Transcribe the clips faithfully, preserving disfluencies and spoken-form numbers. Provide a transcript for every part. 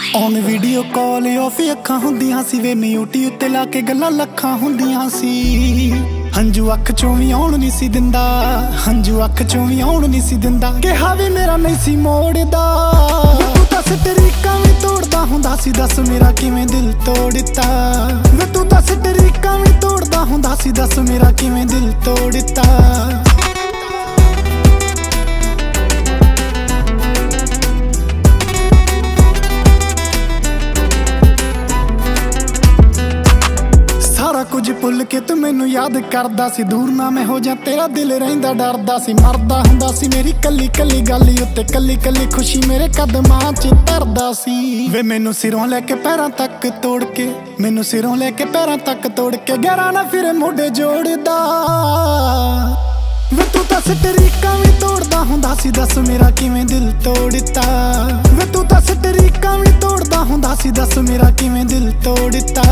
On video call of अखां हुंदियां सी वे म्यूटी उत्ते ला के गल्लां लखां हुंदियां सी। हंजू अख चों भी आउण नहीं सी दिंदा, हंजू अख चों भी आउण नहीं सी दिंदा, कहा वी मेरा नहीं सी मोड़दा। तू दस तरीका भी तोड़दा हुंदा सी, दस मेरा किवें दिल तोड़ता। वे तू दस तरीका भी तोड़दा हुंदा सी, दस मेरा किवें दिल तोड़ता। कुछ भुल के तू मैनू याद करदा सी, दूर ना मैं हो जा तेरा दिल रहिंदा डरदा सी। मरदा हुंदा सी मेरी कली कली गल उत्ते, कली कली खुशी मेरे कदमां च तरदा सी। वे मैनू सिरों लेके पैरां तक तोड़ के, मैनू सिरों लेके पैरां तक तोड़ के, गैरां ना फिर मोढे जोड़दा। वे तू दस तरीका भी तोड़दा हुंदा सी, दस मेरा किवें दिल तोड़ता। वे तू दस तरीका भी तोड़दा हुंदा सी, दस मेरा किवें दिल तोड़ता।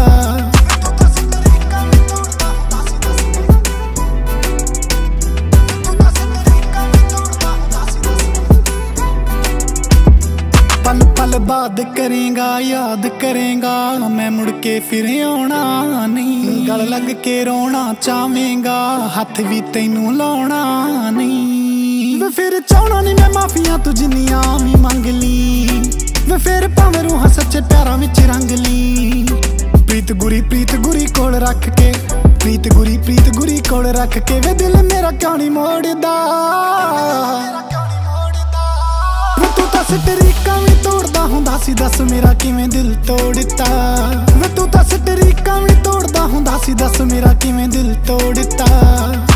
पल पल बाद करेगा याद करेगा, मैं मुड़ के फिर आना नहीं। गल लग के रोना चाहेगा, हथ भी तैनू लाउणा नहीं। वे फिर चाहना नहीं मैं माफिया तू जिन्नियां भी मंग ली। वे फिर भावें रूहां सच्चे प्यारां विच रंग ली। प्रीत गुरी प्रीत गुरी कोल रख के, प्रीत गुरी प्रीत गुरी कोल रख के, वे दिल मेरा क्यों नहीं मोड़दा। दस तरीका भी तोड़दा हुंदा सी, दस मेरा किवें दिल तोड़ता। वे तू दस तरीका भी तोड़दा हुंदा सी, दस मेरा किवें दिल तोड़ता।